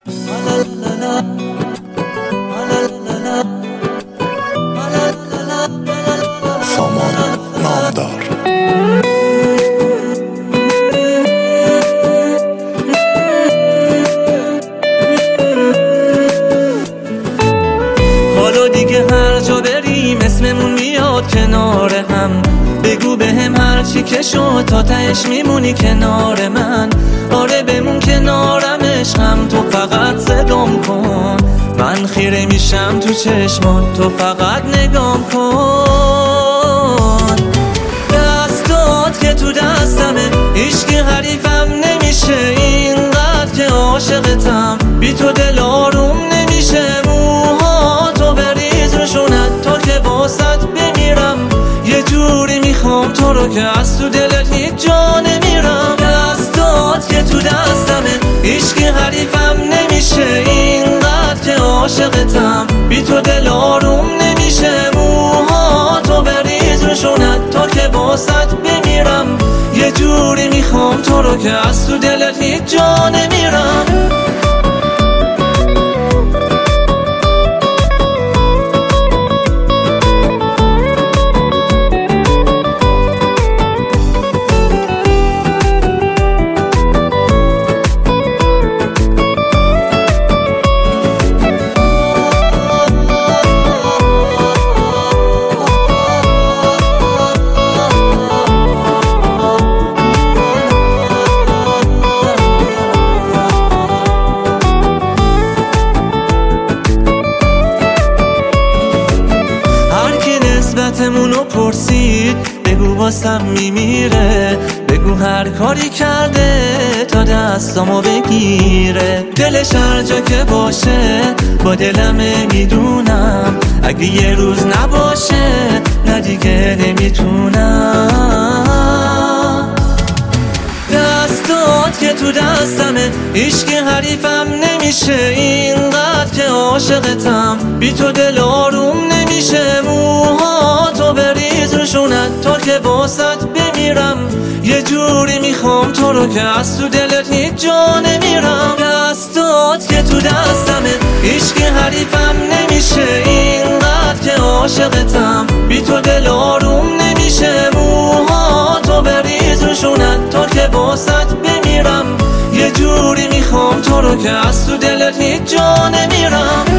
سامان نامدار. حالا دیگه هر جا بریم اسممون میاد کنار هم. بگو بهم هر چی که شد تا تهش میمونی کنار من. آره بمون کنارم عشقم، تو فقط صدام کن. من خیره میشم تو چشمات، تو فقط نگام کن. دستات که تو دستمه، هیچکی حریفم نمیشه. اینقدر که عاشقتم، بی تو دل آروم نمیشه. موهاتو بریز روشونت تا که واسط بمیرم. یه جوری میخوام تو رو که از تو دلت هیچ جا نمیرم. دستات که تو دستمه، هیچکی حریفم نمیشه. اینقدر که عاشقتم، بی تو دل آروم نمیشه. موهاتو بریز روشونت تا که واسط بمیرم. یه جوری میخوام تو رو که از تو دلت هیچ جا نمیرم. نسبتمونو پرسید، بگو واسم میمیره. بگو هر کاری کرده تا دستامو بگیره. دلش هر جا که باشه با دلمه میدونم. اگه یه روز نباشه نه دیگه نمیتونم. دستات که تو دستمه، هیچکی حریفم نمیشه. اینقدر که عاشقتم، بی تو دل آروم نمیشه. موهاتو بریز روشونت تا که واسط بمیرم. یه جوری میخوام تو رو که از تو دلت هیچ جا نمیرم. دستات که تو دستمه، هیچکی حریفم نمیشه. اینقدر که عاشقتم، بی تو دل آروم نمیشه. موهاتو بریز روشونت تا که واسط بمیرم. یه جوری میخوام تو رو که از تو دلت هیچ جا نمیرم.